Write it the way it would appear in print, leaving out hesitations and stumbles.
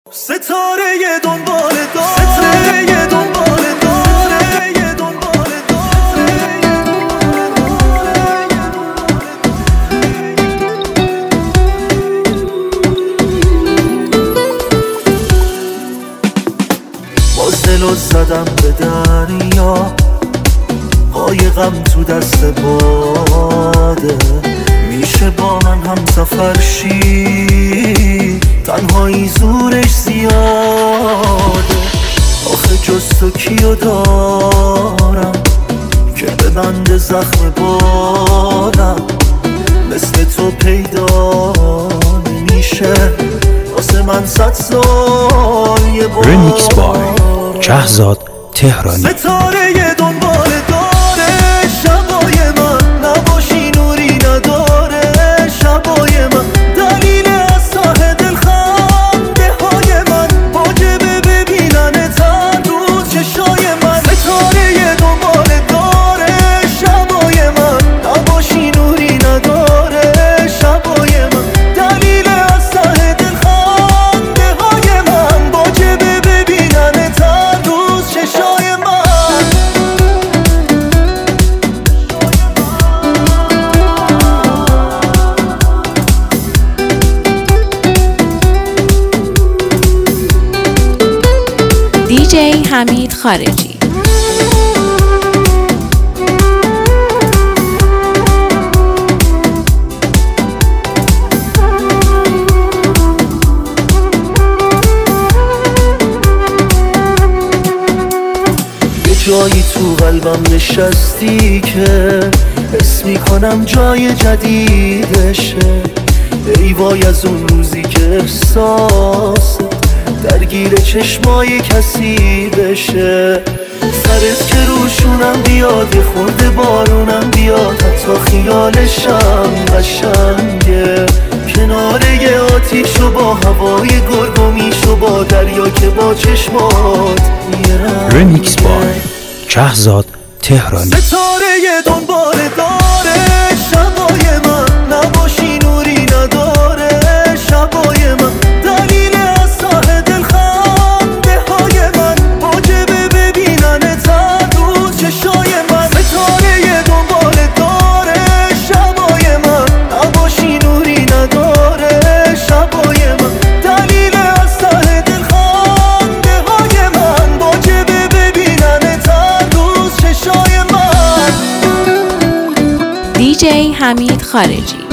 ستاره دنبال داره دنبال داره دنبال باز دلو زدم به دریا، قایقم تو دست باده. میشه با من هم سفر شی، تنهایی زورش زیاده. آخه جز تو کیو دارم که ببنده زخم بادم، مثل تو پیدا نمیشه واسه من 100 سال یه بار. رمیکس بای شهزاد تهرانی. ستاره دنبال داره شبای من، نباشی نوری نداره شبای من. دلیل از ته دل خنده های من، واجبه ببینن تن رو چشای من. ستاره دنبال داره شبای من، نباشی نوری نداره شبای من. دلیل از ته دل خنده های من، واجبه ببینن تن رو چشای من. دیجی حمید خارجی. یه جایی تو قلبم نشستی که حس میکنم جای جدیدشه. ای وای از اون روزی که احساس درگیر چشمای کسی بشه. سرت که روشونم بیاد، یه خورده بارونم بیاد، حتی خیالشم قشنگه. کنار یه آتیش و با هوای گرگومیش و با دریا که با چشمات میرم. رمیکس بای شهزاد تهرانی. ستاره دنبال داره شبای من، نباشی نوری نداره شبای من. دلیل از ته دل خنده های من، واجبه ببینن تن رو چشای من. ستاره دنبال داره شبای من، نباشی نوری نداره شبای من. دلیل از ته دل خنده های من، واجبه ببینن تن رو چشای من. دیجی حمید خارجی.